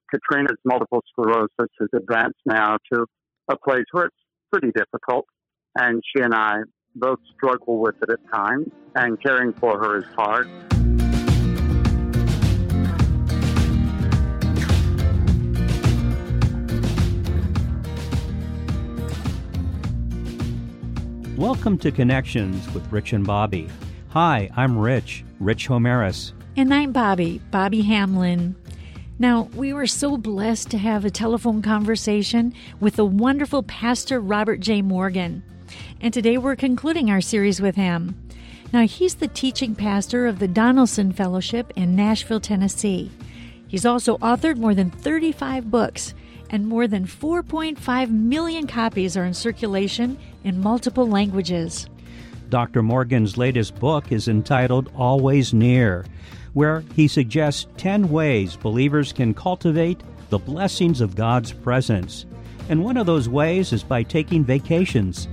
Katrina's multiple sclerosis has advanced now to a place where it's pretty difficult, and she and I both struggle with it at times, and caring for her is hard. Welcome to Connections with Rich and Bobby. Hi, I'm Rich Homeris. And I'm Bobby Hamlin. Now, we were so blessed to have a telephone conversation with the wonderful Pastor Robert J. Morgan. And today we're concluding our series with him. Now, he's the teaching pastor of the Donelson Fellowship in Nashville, Tennessee. He's also authored more than 35 books, and more than 4.5 million copies are in circulation in multiple languages. Dr. Morgan's latest book is entitled Always Near, where he suggests 10 ways believers can cultivate the blessings of God's presence. And one of those ways is by taking vacations.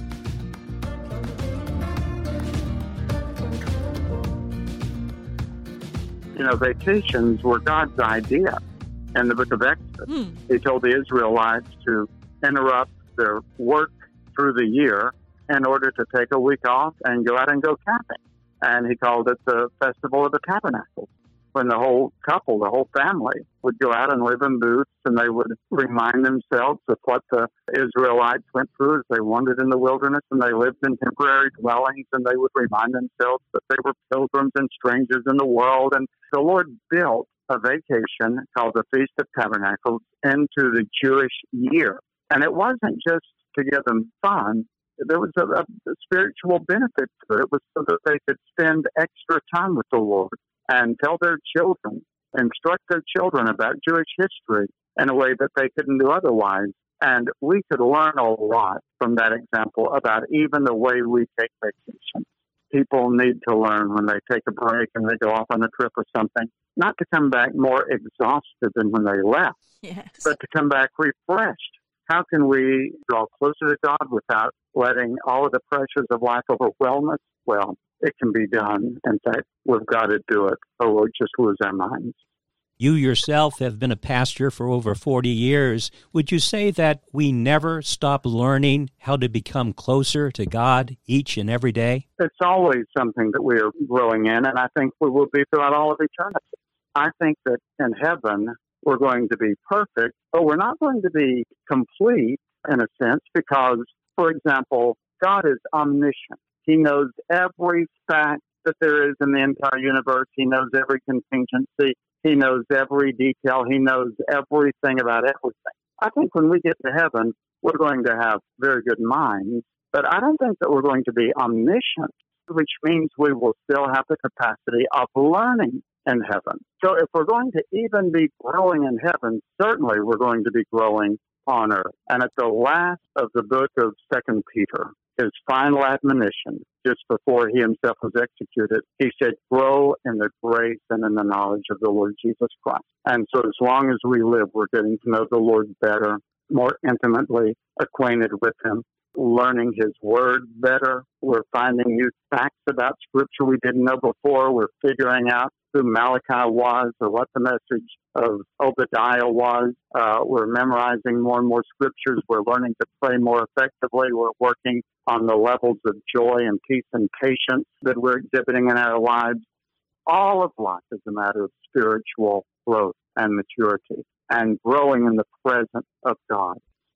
Vacations were God's idea. In the book of Exodus, He told the Israelites to interrupt their work through the year in order to take a week off and go out and go camping. And He called it the Festival of the Tabernacles, when the whole couple, the whole family, would go out and live in booths, and they would remind themselves of what the Israelites went through as they wandered in the wilderness, and they lived in temporary dwellings, and they would remind themselves that they were pilgrims and strangers in the world. And the Lord built a vacation called the Feast of Tabernacles into the Jewish year. And it wasn't just to give them fun. There was a spiritual benefit to it. It was so that they could spend extra time with the Lord and tell their children, instruct their children about Jewish history in a way that they couldn't do otherwise. And we could learn a lot from that example about even the way we take vacation. People need to learn when they take a break and they go off on a trip or something, not to come back more exhausted than when they left, but to come back refreshed. How can we draw closer to God without letting all of the pressures of life overwhelm us? Well, it can be done. In fact, we've got to do it, or we'll just lose our minds. You yourself have been a pastor for over 40 years. Would you say that we never stop learning how to become closer to God each and every day? It's always something that we are growing in, and I think we will be throughout all of eternity. I think that in heaven, we're going to be perfect, but we're not going to be complete in a sense because, for example, God is omniscient. He knows every fact that there is in the entire universe. He knows every contingency. He knows every detail. He knows everything about everything. I think when we get to heaven, we're going to have very good minds, but I don't think that we're going to be omniscient, which means we will still have the capacity of learning in heaven. So if we're going to even be growing in heaven, certainly we're going to be growing on earth. And at the last of the book of 2 Peter, his final admonition, just before he himself was executed, he said, grow in the grace and in the knowledge of the Lord Jesus Christ. And so as long as we live, we're getting to know the Lord better, more intimately acquainted with him, learning his word better. We're finding new facts about Scripture we didn't know before. We're figuring out who Malachi was or what the message of Obadiah was. We're memorizing more and more Scriptures. We're learning to pray more effectively. We're working on the levels of joy and peace and patience that we're exhibiting in our lives. All of life is a matter of spiritual growth and maturity and growing in the presence of God.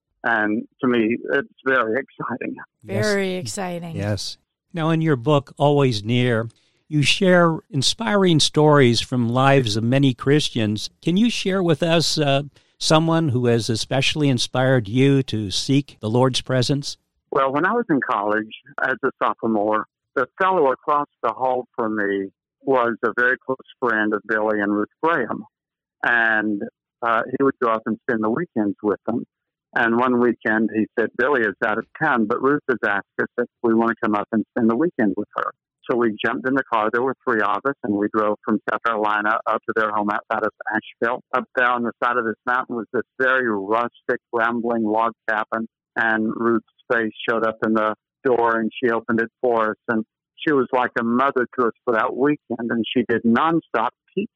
And to me, it's very exciting. Very exciting. Yes. Now, in your book, Always Near, you share inspiring stories from lives of many Christians. Can you share with us someone who has especially inspired you to seek the Lord's presence? Well, when I was in college as a sophomore, the fellow across the hall from me was a very close friend of Billy and Ruth Graham. And he would go up and spend the weekends with them. And one weekend he said, Billy is out of town, but Ruth has asked us if we want to come up and spend the weekend with her. So we jumped in the car. There were three of us, and we drove from South Carolina up to their home outside of Asheville. Up there on the side of this mountain was this very rustic, rambling log cabin, and Ruth's face showed up in the door, and she opened it for us. And she was like a mother to us for that weekend, and she did nonstop teaching.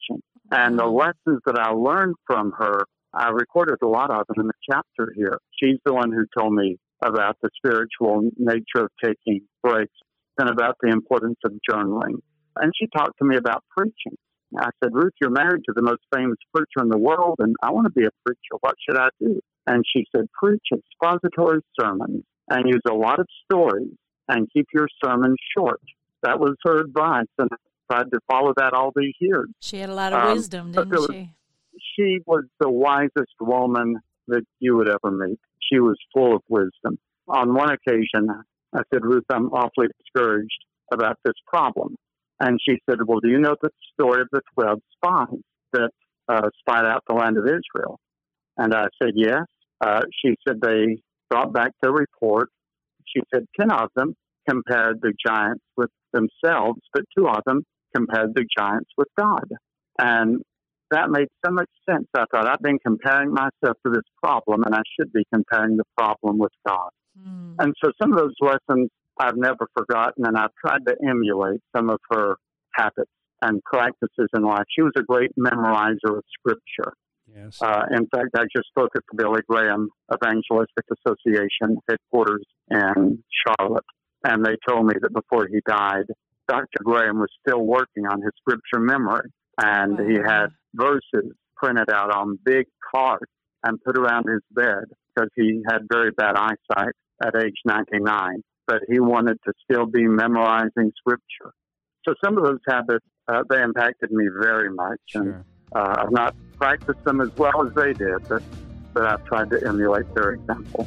And the lessons that I learned from her, I recorded a lot of them in the chapter here. She's the one who told me about the spiritual nature of taking breaks and about the importance of journaling. And she talked to me about preaching. I said, Ruth, you're married to the most famous preacher in the world, and I want to be a preacher. What should I do? And she said, preach expository sermons and use a lot of stories and keep your sermons short. That was her advice, and I tried to follow that all these years. She had a lot of wisdom, didn't she? She was the wisest woman that you would ever meet. She was full of wisdom. On one occasion, I said, Ruth, I'm awfully discouraged about this problem. And she said, well, do you know the story of the 12 spies that spied out the land of Israel? And I said, yes. She said they brought back their report. She said 10 of them compared the giants with themselves, but 2 of them compared the giants with God. And that made so much sense. I thought, I've been comparing myself to this problem, and I should be comparing the problem with God. And so some of those lessons I've never forgotten, and I've tried to emulate some of her habits and practices in life. She was a great memorizer of Scripture. Yes. In fact, I just spoke at the Billy Graham Evangelistic Association headquarters in Charlotte, and they told me that before he died, Dr. Graham was still working on his Scripture memory, and he had verses printed out on big cards and put around his bed because he had very bad eyesight at age 99, but he wanted to still be memorizing Scripture. So some of those habits, they impacted me very much. Sure. And I've not practiced them as well as they did, but I've tried to emulate their example.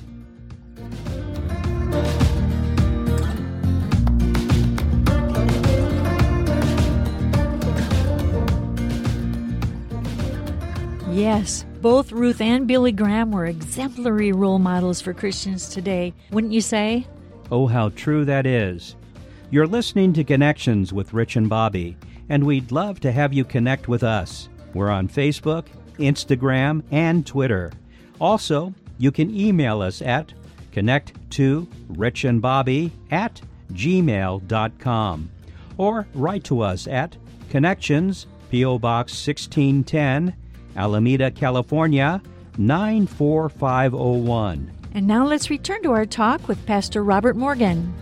Yes, both Ruth and Billy Graham were exemplary role models for Christians today, wouldn't you say? Oh, how true that is. You're listening to Connections with Rich and Bobby, and we'd love to have you connect with us. We're on Facebook, Instagram, and Twitter. Also, you can email us at connect2richandbobby@gmail.com or write to us at Connections, P.O. Box 1610, Alameda, California, 94501. And now let's return to our talk with Pastor Robert Morgan.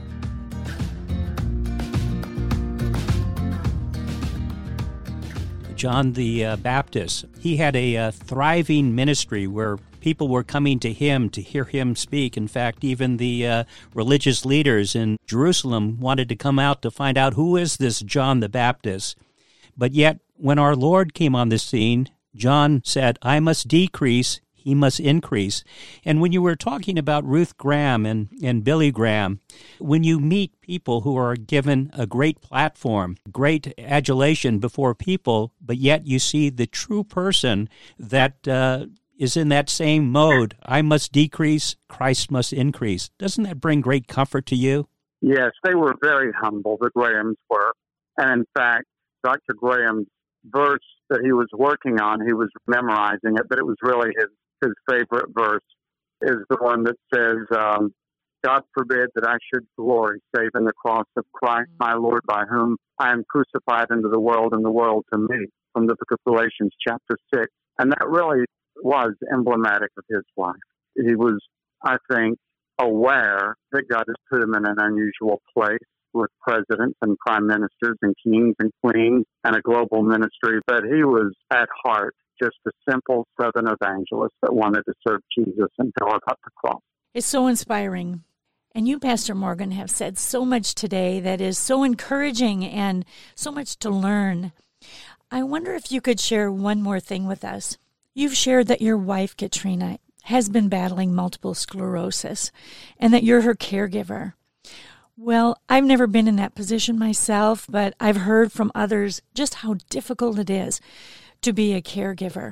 John the Baptist, he had a thriving ministry where people were coming to him to hear him speak. In fact, even the religious leaders in Jerusalem wanted to come out to find out who is this John the Baptist. But yet, when our Lord came on the scene, John said, I must decrease, he must increase. And when you were talking about Ruth Graham and Billy Graham, when you meet people who are given a great platform, great adulation before people, but yet you see the true person that is in that same mode, I must decrease, Christ must increase. Doesn't that bring great comfort to you? Yes, they were very humble, the Grahams were. And in fact, Dr. Graham's verse that he was working on, he was memorizing it, but it was really his favorite verse is the one that says, God forbid that I should glory save in the cross of Christ, my Lord, by whom I am crucified into the world and the world to me, from the book of Galatians chapter 6. And that really was emblematic of his life. He was, I think, aware that God has put him in an unusual place with presidents and prime ministers and kings and queens and a global ministry, but he was at heart just a simple Southern evangelist that wanted to serve Jesus until about the cross. It's so inspiring. And you, Pastor Morgan, have said so much today that is so encouraging and so much to learn. I wonder if you could share one more thing with us. You've shared that your wife, Katrina, has been battling multiple sclerosis and that you're her caregiver. Well, I've never been in that position myself, but I've heard from others just how difficult it is to be a caregiver.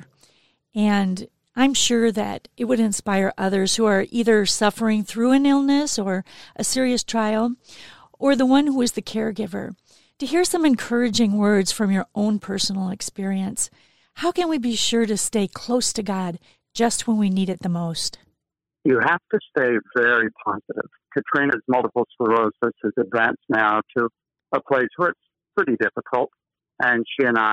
And I'm sure that it would inspire others who are either suffering through an illness or a serious trial, or the one who is the caregiver, to hear some encouraging words from your own personal experience. How can we be sure to stay close to God just when we need it the most? You have to stay very positive. Katrina's multiple sclerosis has advanced now to a place where it's pretty difficult, and she and I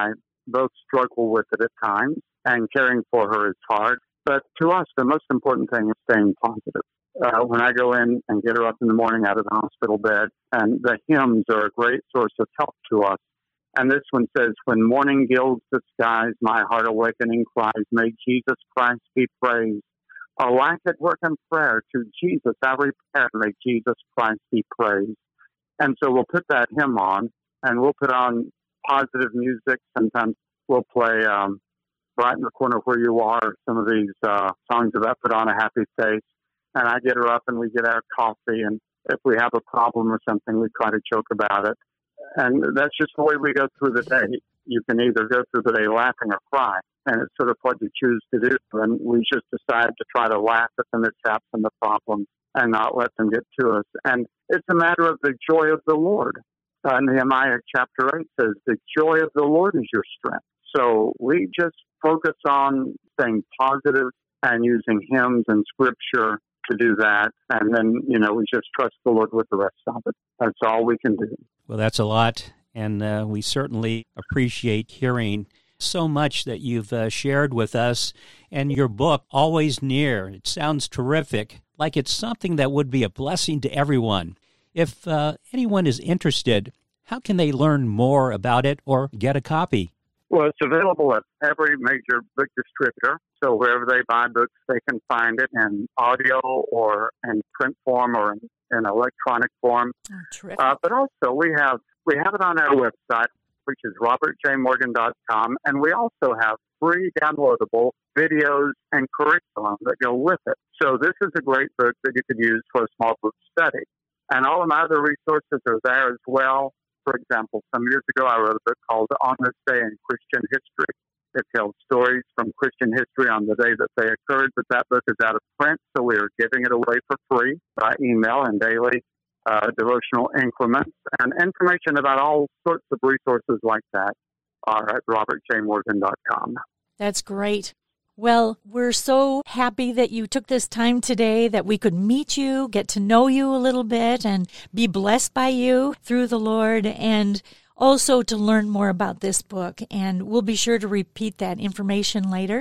both struggle with it at times, and caring for her is hard. But to us, the most important thing is staying positive. When I go in and get her up in the morning out of the hospital bed, and the hymns are a great source of help to us. And this one says, when morning gilds the skies, my heart awakening cries, may Jesus Christ be praised. A life at work and prayer, to Jesus I repair, may Jesus Christ be praised. And so we'll put that hymn on, and we'll put on positive music. Sometimes we'll play Right in the Corner Where You Are, some of these songs that put on a happy face. And I get her up and we get our coffee. And if we have a problem or something, we try to joke about it. And that's just the way we go through the day. You can either go through the day laughing or cry. And it's sort of what you choose to do. And we just decide to try to laugh at the mishaps and the problems and not let them get to us. And it's a matter of the joy of the Lord. Nehemiah chapter 8 says, the joy of the Lord is your strength. So we just focus on staying positive and using hymns and scripture to do that. And then, we just trust the Lord with the rest of it. That's all we can do. Well, that's a lot. And we certainly appreciate hearing so much that you've shared with us. And your book, Always Near, it sounds terrific, like it's something that would be a blessing to everyone. If anyone is interested, how can they learn more about it or get a copy? Well, it's available at every major book distributor. So wherever they buy books, they can find it in audio or in print form or in electronic form. Oh, terrific. But also we have it on our website, which is robertjmorgan.com, and we also have free downloadable videos and curriculum that go with it. So this is a great book that you could use for a small group study. And all of my other resources are there as well. For example, some years ago, I wrote a book called On This Day in Christian History. It tells stories from Christian history on the day that they occurred, but that book is out of print, so we are giving it away for free by email and daily devotional increments. And information about all sorts of resources like that are at robertjmorgan.com. That's great. Well, we're so happy that you took this time today, that we could meet you, get to know you a little bit, and be blessed by you through the Lord, and also to learn more about this book. And we'll be sure to repeat that information later.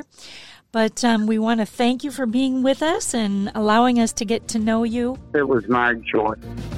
But we want to thank you for being with us and allowing us to get to know you. It was my joy.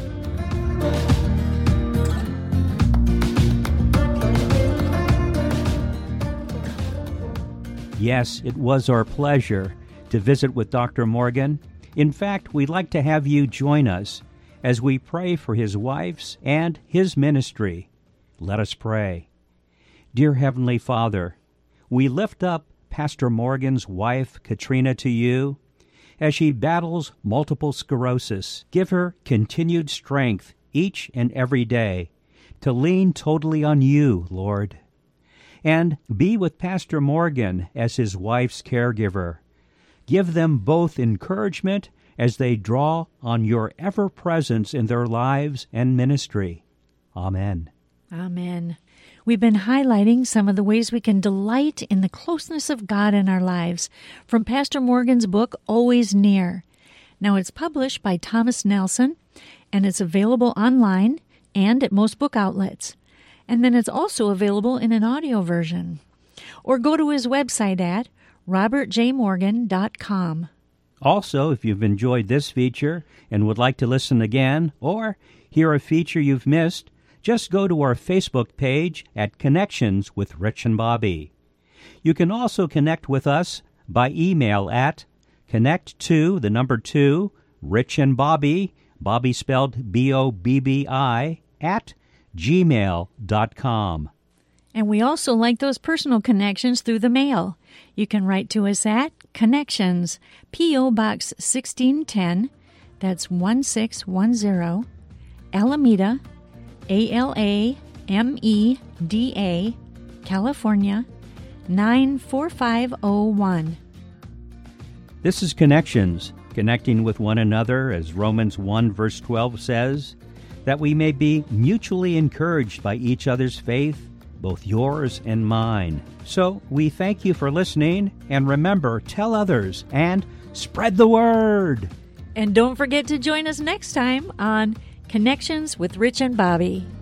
Yes, it was our pleasure to visit with Dr. Morgan. In fact, we'd like to have you join us as we pray for his wife's and his ministry. Let us pray. Dear Heavenly Father, we lift up Pastor Morgan's wife, Katrina, to you as she battles multiple sclerosis. Give her continued strength each and every day to lean totally on you, Lord. And be with Pastor Morgan as his wife's caregiver. Give them both encouragement as they draw on your ever-presence in their lives and ministry. Amen. Amen. We've been highlighting some of the ways we can delight in the closeness of God in our lives from Pastor Morgan's book, Always Near. Now, it's published by Thomas Nelson, and it's available online and at most book outlets. And then it's also available in an audio version. Or go to his website at robertjmorgan.com. Also, if you've enjoyed this feature and would like to listen again or hear a feature you've missed, just go to our Facebook page at Connections with Rich and Bobby. You can also connect with us by email at connect2, Rich and Bobby, Bobby spelled BOBBI, at gmail.com. And we also like those personal connections through the mail. You can write to us at Connections, P.O. Box 1610, that's 1610, Alameda, ALAMEDA, California, 94501. This is Connections, connecting with one another, as Romans 1 verse 12 says, that we may be mutually encouraged by each other's faith, both yours and mine. So we thank you for listening, and remember, tell others and spread the word. And don't forget to join us next time on Connections with Rich and Bobby.